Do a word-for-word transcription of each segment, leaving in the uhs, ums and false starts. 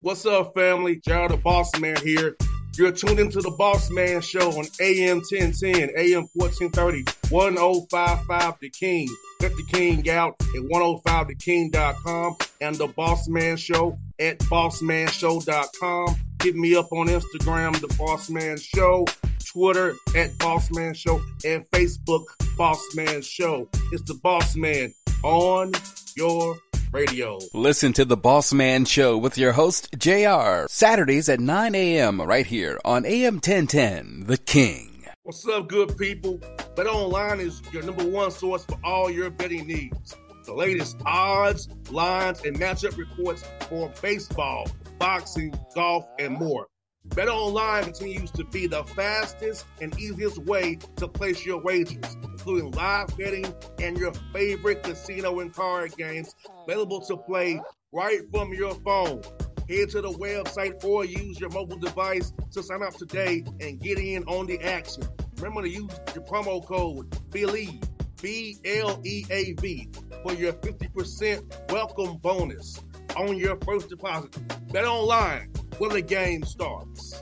What's up, family? Gerald the Boss Man here. You're tuned into the Boss Man Show on A M ten ten, A M fourteen thirty, ten fifty-five The King. Let the King out at ten fifty the king dot com and the Boss Man Show at boss man show dot com. Hit me up on Instagram, The Boss Man Show, Twitter at Boss Man Show, and Facebook, Boss Man Show. It's the Boss Man on your radio. Listen to The Boss Man Show with your host, J R, Saturdays at nine a.m. right here on A M ten ten, The King. What's up, good people? BetOnline is your number one source for all your betting needs. The latest odds, lines, and matchup reports for baseball, boxing, golf, and more. BetOnline continues to be the fastest and easiest way to place your wagers, including live betting and your favorite casino and card games available to play right from your phone. Head to the website or use your mobile device to sign up today and get in on the action. Remember to use your promo code BELIEVE, B L E A V, for your fifty percent welcome bonus on your first deposit. BetOnline, where the game starts.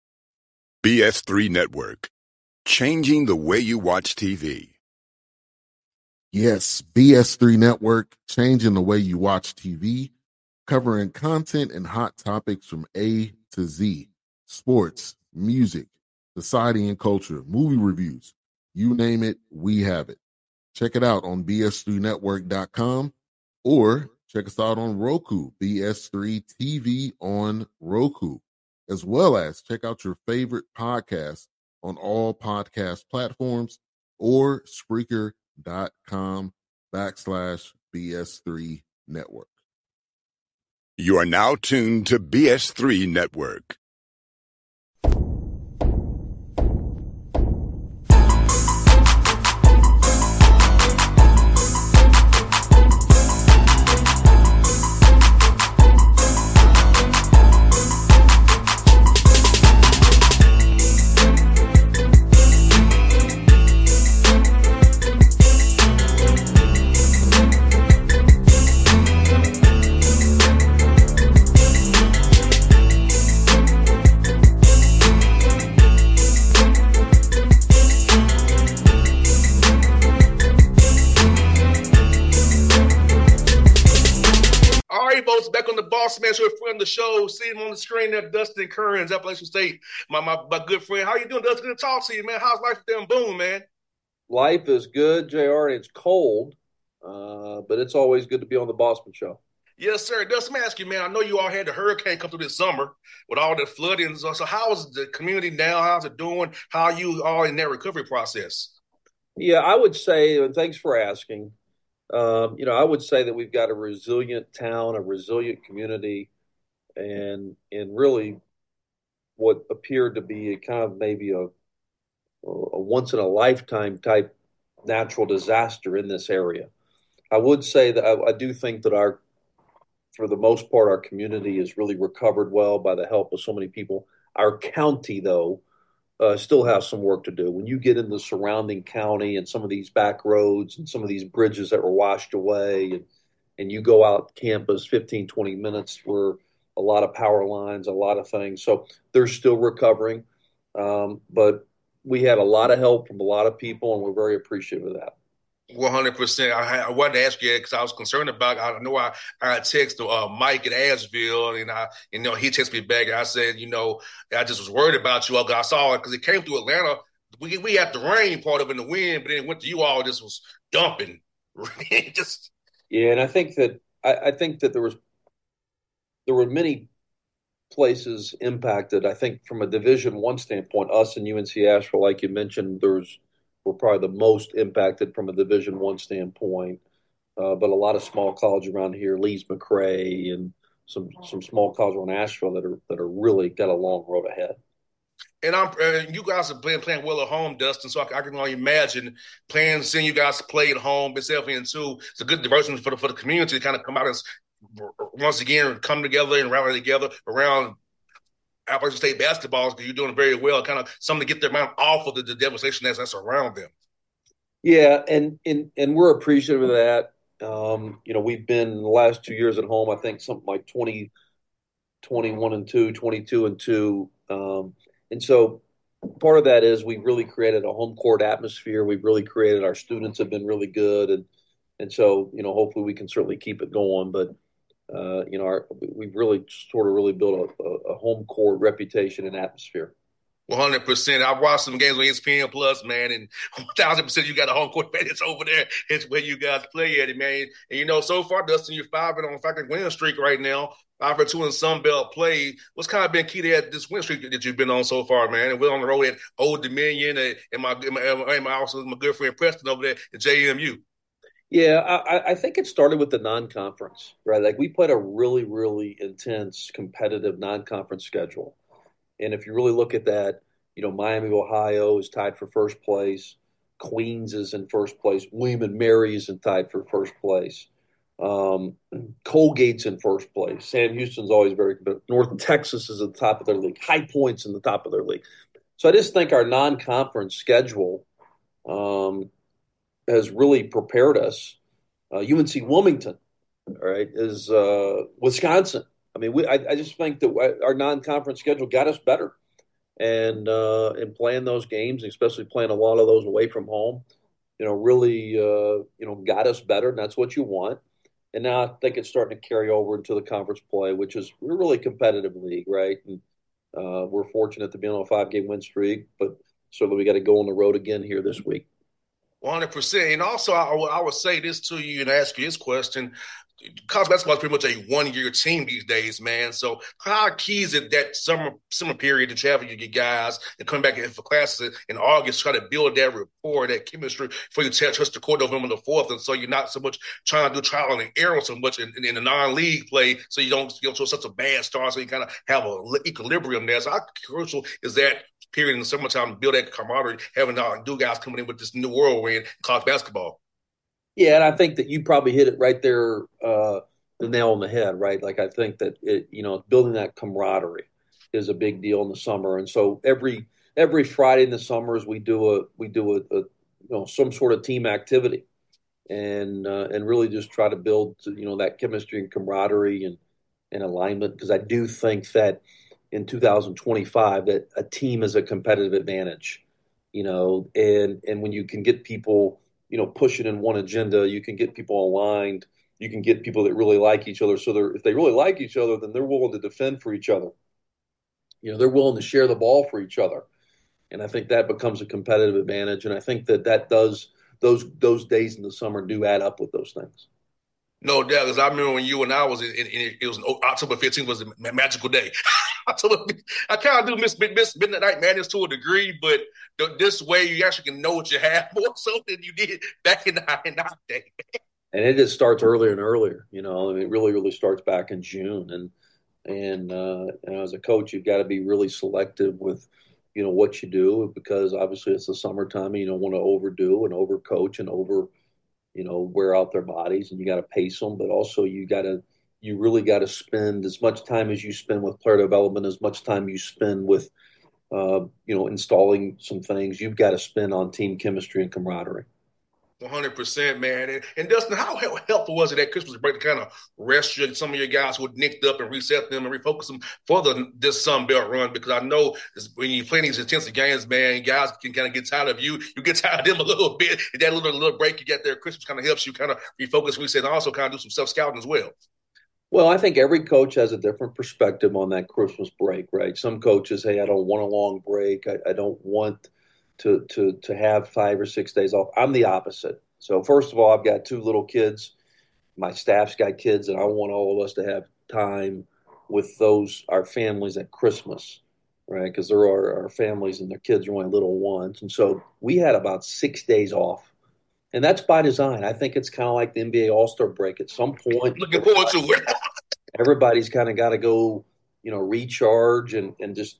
B S three Network, changing the way you watch T V. Yes, B S three Network, changing the way you watch T V, covering content and hot topics from A to Z, sports, music, society and culture, movie reviews, you name it, we have it. Check it out on B S three network dot com or check us out on Roku, B S three T V on Roku, as well as check out your favorite podcasts on all podcast platforms or Spreaker.com backslash BS3 Network. You are now tuned to B S three Network. Back on the Boss Man Show, friend of the show, see him on the screen there, Dustin Kearns, Appalachian State. My, my my good friend. How you doing, Dustin? Good to talk to you, man. How's life there in Boone, man? Life is good, J R, and it's cold, uh, but it's always good to be on the Bossman Show. Yes, sir. Dustin, let me ask you, man, I know you all had the hurricane come through this summer with all the flooding. So, so how is the community now? How's it doing? How are you all in that recovery process? Yeah, I would say, and thanks for asking, Um, you know, I would say that we've got a resilient town, a resilient community, and and really what appeared to be a kind of maybe a, a once in a lifetime type natural disaster in this area. I would say that I, I do think that our, for the most part, our community has really recovered well by the help of so many people. Our county, though, Uh, still have some work to do. When you get in the surrounding county and some of these back roads and some of these bridges that were washed away, and, and you go out campus fifteen, twenty minutes where a lot of power lines, a lot of things. So they're still recovering. Um, but we had a lot of help from a lot of people, and we're very appreciative of that. one hundred percent. I, I wanted to ask you because I was concerned about. I know I I texted uh, Mike in Asheville, and I you know he texted me back, and I said, you know, I just was worried about you. I saw it because it came through Atlanta. We we had the rain part of it in the wind, but then it went to you all. Just was dumping. just yeah, and I think that I, I think that there was there were many places impacted. I think from a Division One standpoint, us and U N C Asheville, like you mentioned, there's were probably the most impacted from a Division One standpoint. Uh, but a lot of small colleges around here, Lees McRae, and some some small colleges around Asheville that are that are really got a long road ahead. And I'm uh, you guys are playing playing well at home, Dustin. So I, I can only imagine playing, seeing you guys play at home, itself in too. It's a good diversion for the for the community to kind of come out and once again come together and rally together around Appalachian State basketball, because you're doing very well, kind of something to get their mind off of the, the devastation that's, that's around them. Yeah, and, and and we're appreciative of that. Um, you know, we've been in the last two years at home, I think something like twenty, twenty-one and two, twenty-two and two. Um, and so part of that is we've really created a home court atmosphere. We've really created, our students have been really good. And, and so, you know, hopefully we can certainly keep it going. But, uh, you know, our, we've really sort of really built a, a home court reputation and atmosphere. one hundred percent. I've watched some games on E S P N Plus, man, and one thousand percent you got a home court advantage over there. It's where you guys play at it, man. And, you know, so far, Dustin, you're five and on a win streak right now. Five for two in Sun Belt play. What's kind of been key to that, this win streak that you've been on so far, man? And we're on the road at Old Dominion and, and, my, and, my, and my also my good friend Preston over there at J M U. Yeah, I, I think it started with the non-conference, right? Like we played a really, really intense, competitive non-conference schedule. And if you really look at that, you know, Miami of Ohio is tied for first place. Queens is in first place. William and Mary is in tied for first place. Um, Colgate's in first place. Sam Houston's always very good. North Texas is at the top of their league. High Point's in the top of their league. So I just think our non-conference schedule um, has really prepared us. Uh, U N C Wilmington, all right, is uh, Wisconsin. I mean, we, I, I just think that our non-conference schedule got us better, and uh, and playing those games, especially playing a lot of those away from home, you know, really uh, you know got us better, and that's what you want. And now I think it's starting to carry over into the conference play, which is we're really a competitive league, right? And uh, we're fortunate to be on a five-game win streak, but certainly we got to go on the road again here this week. one hundred percent. And also, I, I would say this to you and ask you this question. College basketball is pretty much a one-year team these days, man. So how key is it that summer summer period to travel you get guys and come back in for classes in August, try to build that rapport, that chemistry before you touch the court November the fourth, and so you're not so much trying to do trial and error so much in, in, in the non-league play, so you don't you don't show such a bad start, so you kind of have a equilibrium there. So how crucial is that period in the summertime to build that camaraderie, having uh, new guys coming in with this new whirlwind in college basketball? Yeah, and I think that you probably hit it right there, uh, the nail on the head, right? Like I think that it, you know, building that camaraderie is a big deal in the summer, and so every every Friday in the summers we do a we do a, a you know some sort of team activity, and uh, and really just try to build you know that chemistry and camaraderie and and alignment, because I do think that in two thousand twenty-five that a team is a competitive advantage, you know, and and when you can get people you know, pushing in one agenda, you can get people aligned. You can get people that really like each other. So they're, if they really like each other, then they're willing to defend for each other. You know, they're willing to share the ball for each other. And I think that becomes a competitive advantage. And I think that that does, those those days in the summer do add up with those things. No doubt, because I remember when you and I was in, in, in it was October fifteenth was a magical day. October, I kind of do miss, miss Midnight Madness to a degree, but the, this way you actually can know what you have more so than you did back in the, in the day. And it just starts earlier and earlier, you know. I mean, it really, really starts back in June. And and uh, and as a coach, you've got to be really selective with, you know, what you do, because obviously it's the summertime and you don't want to overdo and overcoach and over, you know, wear out their bodies, and you got to pace them, but also you got to, you really got to spend as much time as you spend with player development, as much time you spend with, uh, you know, installing some things, you've got to spend on team chemistry and camaraderie. one hundred percent, man. And, and Dustin, how helpful was it at Christmas break to kind of rest your, some of your guys who nicked up and reset them and refocus them for the this Sun Belt run? Because I know when you play these intensive games, man, guys can kind of get tired of you. You get tired of them a little bit. And that little little break you get there at Christmas kind of helps you kind of refocus, reset, and also kind of do some self-scouting as well. Well, I think every coach has a different perspective on that Christmas break, right? Some coaches, hey, I don't want a long break. I, I don't want to to to have five or six days off. I'm the opposite. So first of all, I've got two little kids. My staff's got kids, and I want all of us to have time with those, our families at Christmas, right? Because there are our families and their kids are only little ones. And so we had about six days off. And that's by design. I think it's kind of like the N B A All-Star break. At some point, looking forward to it. Everybody's kind of got to go, you know, recharge and, and just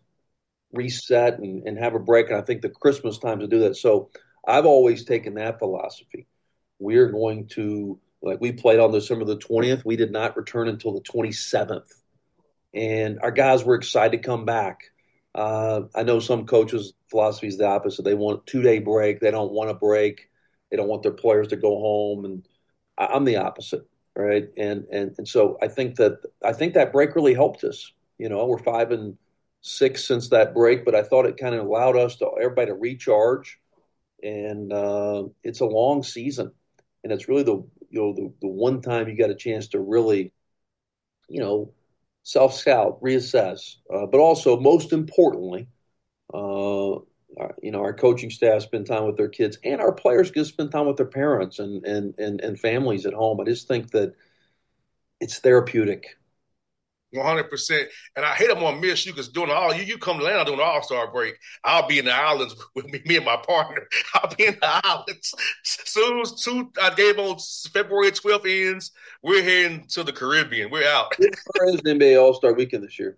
reset and, and have a break. And I think the Christmas time to do that. So I've always taken that philosophy. We're going to, like we played on December the twentieth. We did not return until the twenty-seventh. And our guys were excited to come back. Uh, I know some coaches' philosophy is the opposite. They want a two-day break. They don't want a break. They don't want their players to go home. And I'm the opposite. Right. And, and, and so I think that, I think that break really helped us. You know, we're five and six since that break, but I thought it kind of allowed us to everybody to recharge. And uh, it's a long season, and it's really the you know the, the one time you got a chance to really, you know, self scout, reassess, uh, but also most importantly, uh, our, you know, our coaching staff spend time with their kids, and our players get to spend time with their parents and and and and families at home. I just think that it's therapeutic. one hundred percent. And I hate I'm gonna miss you because during all you you come to Atlanta during the All Star break, I'll be in the islands with me, me and my partner. I'll be in the islands. Soon as two I gave on February twelfth ends, we're heading to the Caribbean. We're out. Where is the N B A All Star Weekend this year?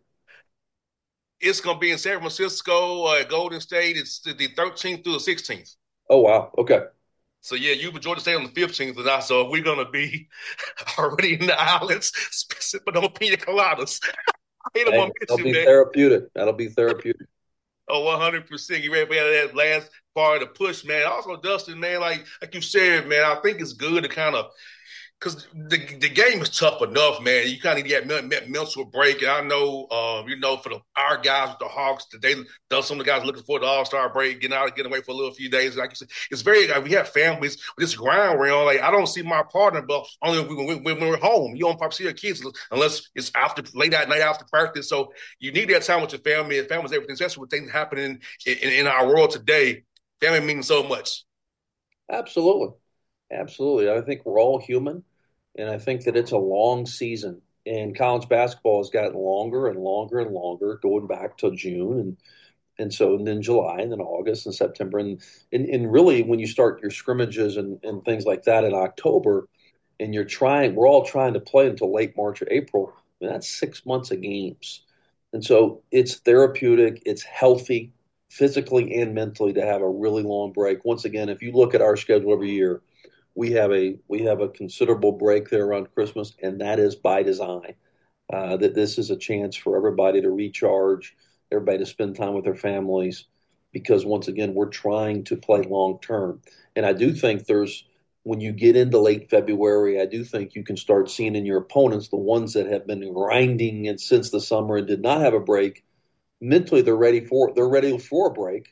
It's gonna be in San Francisco, uh, Golden State. It's the thirteenth through the sixteenth. Oh wow, okay. So yeah, you would Georgia State on the fifteenth, and I so we're gonna be already in the islands sipping on pina coladas. I hate them Hey, on that'll you, be man. therapeutic. That'll be therapeutic. Oh, one hundred percent. You ready for that last part of the push, man. Also, Dustin, man, like like you said, man, I think it's good to kind of because the the game is tough enough, man. You kind of get that mental break. And I know, um, you know, for the our guys with the Hawks, they done some of the guys looking for the All Star break, getting out, getting away for a little few days. Like you said, it's very. Like, we have families with this ground round. Like I don't see my partner, but only when, we, when we're home. You don't probably see your kids unless it's after late at night after practice. So you need that time with your family. And family's everything, especially with things happening in, in, in our world today. Family means so much. Absolutely. Absolutely. I think we're all human, and I think that it's a long season. And college basketball has gotten longer and longer and longer, going back to June and and so and then July and then August and September. And and, and really when you start your scrimmages and, and things like that in October, and you're trying, we're all trying to play until late March or April, I mean, that's six months of games. And so it's therapeutic, it's healthy physically and mentally to have a really long break. Once again, if you look at our schedule every year, we have a we have a considerable break there around Christmas, and that is by design. Uh, that this is a chance for everybody to recharge, everybody to spend time with their families, because once again, we're trying to play long term. And I do think there's when you get into late February, I do think you can start seeing in your opponents the ones that have been grinding and since the summer and did not have a break. Mentally, they're ready for they're ready for a break,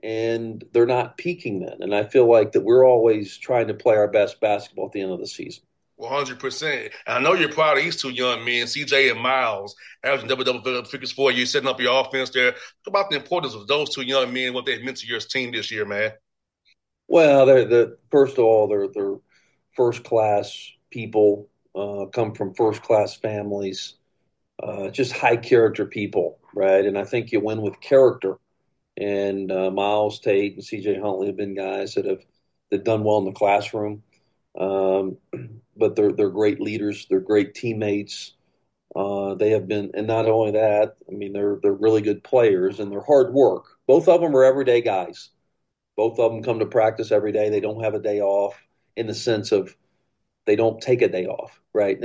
and they're not peaking then. And I feel like that we're always trying to play our best basketball at the end of the season. one hundred percent. And I know you're proud of these two young men, C J and Miles, averaging double-double figures for you, setting up your offense there. Talk about the importance of those two young men, what they've meant to your team this year, man. Well, they're, they're first of all, they're, they're first-class people, uh, come from first-class families, uh, just high-character people, right? And I think you win with character. And uh, Miles Tate and C J Huntley have been guys that have that done well in the classroom. Um, but they're they're great leaders. They're great teammates. Uh, they have been, and not only that, I mean, they're they're really good players and they're hard work. Both of them are everyday guys. Both of them come to practice every day. They don't have a day off in the sense of they don't take a day off, right?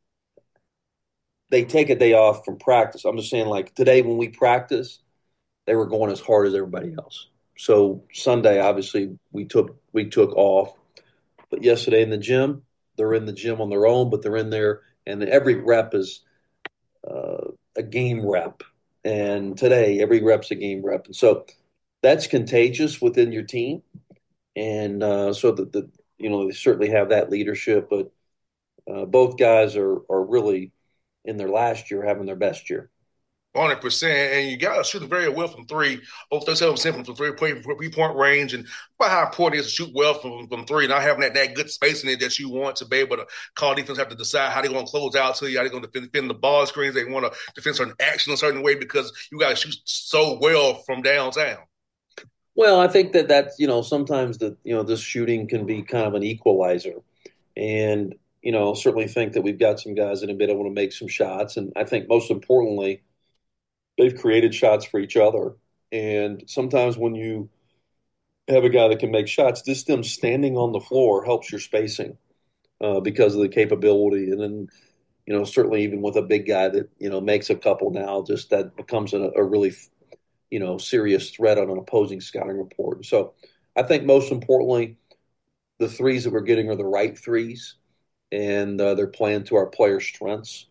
They take a day off from practice. I'm just saying, like today when we practice, they were going as hard as everybody else. So Sunday, obviously, we took we took off. But yesterday in the gym, they're in the gym on their own, but they're in there, and every rep is uh, a game rep. And today, every rep's a game rep. And so that's contagious within your team. And uh, so the, the you know they certainly have that leadership, but uh, both guys are are really in their last year having their best year. one hundred percent. And you got to shoot very well from three. Over thirty-seven percent from three, three-point range. And about how important it is to shoot well from, from three, not having that, that good space in it that you want to be able to call defense, have to decide how they're going to close out to you, how they're going to defend, defend the ball screens. They want to defend certain action a certain way because you got to shoot so well from downtown. Well, I think that that's, you know, sometimes that, you know, this shooting can be kind of an equalizer. And, you know, certainly think that we've got some guys that have been able to make some shots. And I think most importantly, they've created shots for each other. And sometimes when you have a guy that can make shots, just them standing on the floor helps your spacing uh, because of the capability. And then, you know, certainly even with a big guy that, you know, makes a couple now, just that becomes a, a really, you know, serious threat on an opposing scouting report. So I think most importantly, the threes that we're getting are the right threes, and uh, they're playing to our players' strengths.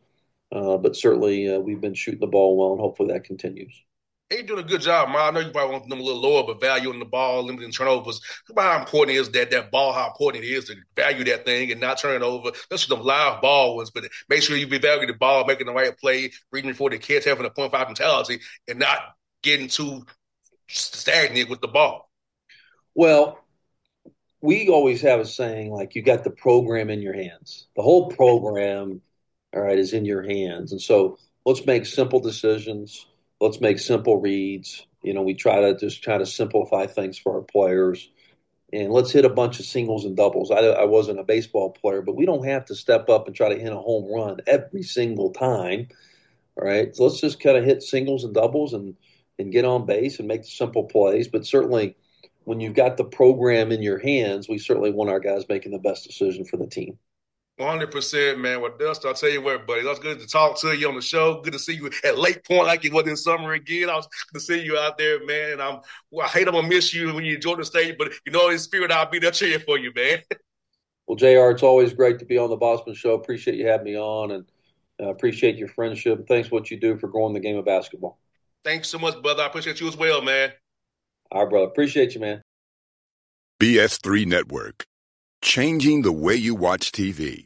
Uh, but certainly uh, we've been shooting the ball well, and hopefully that continues. You're doing a good job, man. I know you probably want them a little lower, but valuing the ball, limiting turnovers. Think about how important it is that that ball, how important it is to value that thing and not turn it over. Those are them live ball ones, but make sure you be valuing the ball, making the right play, reading before the catch, having a point five mentality, and not getting too stagnant with the ball. Well, we always have a saying like you got the program in your hands. The whole program, all right, is in your hands. And so let's make simple decisions. Let's make simple reads. You know, we try to just try to simplify things for our players. And let's hit a bunch of singles and doubles. I, I wasn't a baseball player, but we don't have to step up and try to hit a home run every single time. All right. So let's just kind of hit singles and doubles and, and get on base and make the simple plays. But certainly when you've got the program in your hands, we certainly want our guys making the best decision for the team. one hundred percent, man. Well, Dust, I'll tell you what, buddy. It was good to talk to you on the show. Good to see you at Lake Point like it was in summer again. I was good to see you out there, man. And I'm, well, I hate I'm going to miss you when you enjoy the state, but you know, in spirit, I'll be there cheering for you, man. Well, J R, it's always great to be on the Bossman Show. Appreciate you having me on, and uh, appreciate your friendship. Thanks for what you do for growing the game of basketball. Thanks so much, brother. I appreciate you as well, man. All right, brother. Appreciate you, man. B S three Network, changing the way you watch T V.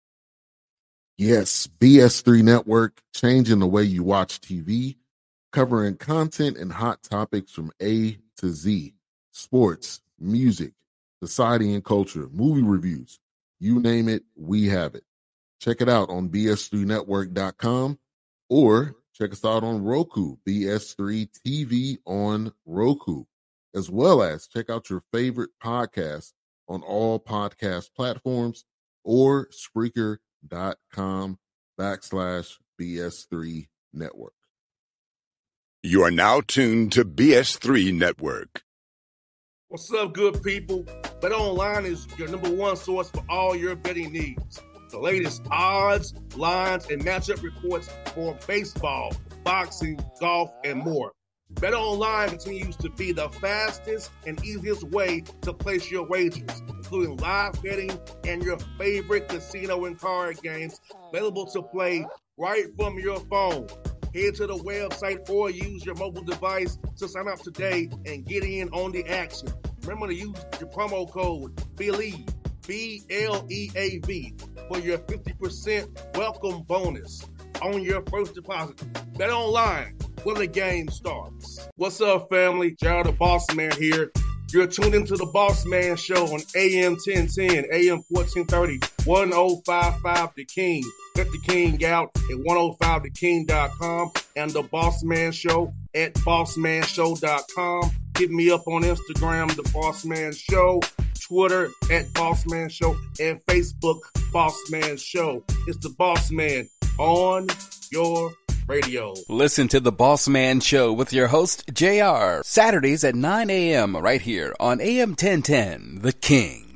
Yes, B S three Network, changing the way you watch T V, covering content and hot topics from A to Z, sports, music, society and culture, movie reviews, you name it, we have it. Check it out on B S three network dot com or check us out on Roku, B S three T V on Roku, as well as check out your favorite podcast on all podcast platforms or Spreaker.com backslash BS3 Network. You are now tuned to B S three Network. What's up, good people? BetOnline is your number one source for all your betting needs. The latest odds, lines, and matchup reports for baseball, boxing, golf, and more. BetOnline continues to be the fastest and easiest way to place your wagers, including live betting and your favorite casino and card games available to play right from your phone. Head to the website or use your mobile device to sign up today and get in on the action. Remember to use your promo code BELIEVE, B L E A V, for your fifty percent welcome bonus on your first deposit. BetOnline, where the game starts. What's up, family? Gerald the Boss Man here. You're tuned into the Boss Man Show on A M ten ten, A M fourteen thirty, ten fifty-five The King. Let the King out at ten five the king dot com and the Boss Man Show at boss man show dot com. Hit me up on Instagram, The Boss Man Show, Twitter at Boss Man Show, and Facebook, Boss Man Show. It's the Boss Man on your radio. Listen to The Boss Man Show with your host, J R, Saturdays at nine a.m. right here on A M ten ten, The King.